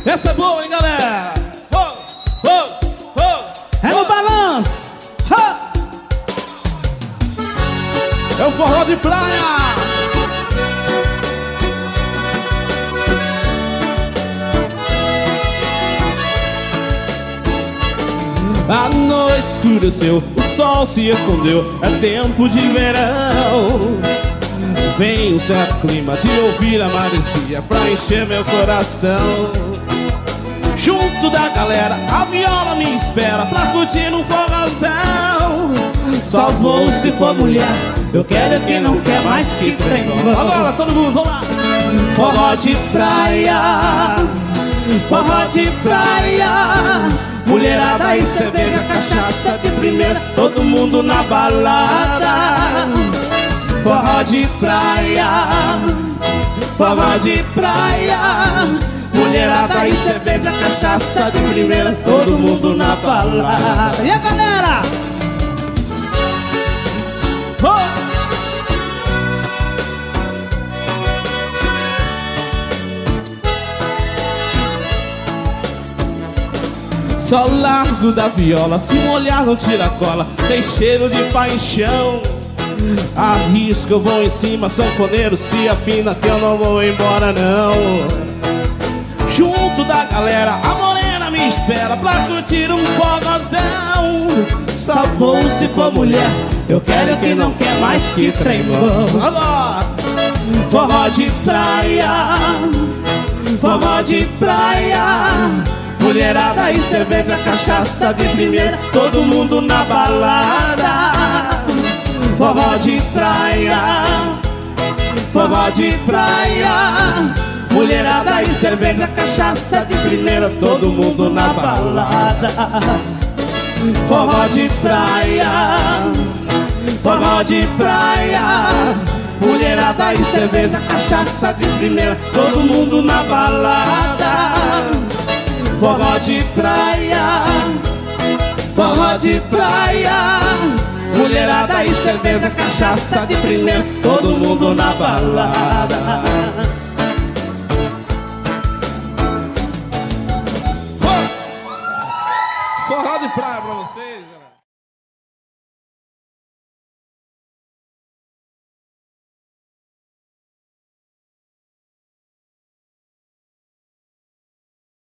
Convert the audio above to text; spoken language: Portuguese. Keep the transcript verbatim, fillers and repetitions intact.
Essa é boa, hein, galera? Oh, oh, oh, é no balanço. Oh. É o forró de praia. A noite escureceu, o sol se escondeu, é tempo de verão. Vem um certo clima de ouvir a Maricia pra encher meu coração. Junto da galera, a viola me espera pra curtir um forrozão. Só vou se for mulher, eu quero quem não quer mais que trem bom. Agora todo mundo, vamos lá. Forró de praia, forró de praia, mulherada e cerveja, cachaça de primeira, todo mundo na balada. Forró de praia, forró de praia, mulherada e cerveja, cachaça de primeira, todo mundo na balada. E a galera? Oh! Só largo da viola, se molhar não tira cola, tem cheiro de paixão. Arrisco, eu vou em cima, sanfoneiro, se afina que eu não vou embora não. Junto da galera, a morena me espera pra curtir um forrozão. Só vou se for mulher, eu quero quem não quer mais que trem bom. Agora! Forró de praia, forró de praia, mulherada e cerveja, cachaça de primeira, todo mundo na balada. Forró de praia, forró de praia, mulherada e cerveja, cachaça de primeira, todo mundo na balada. Forró de praia, forró de praia, mulherada e cerveja, cachaça de primeira, todo mundo na balada. Forró de praia, forró de praia, mulherada e cerveja, cachaça de primeira, todo mundo na balada. Forró de praia pra vocês, galera.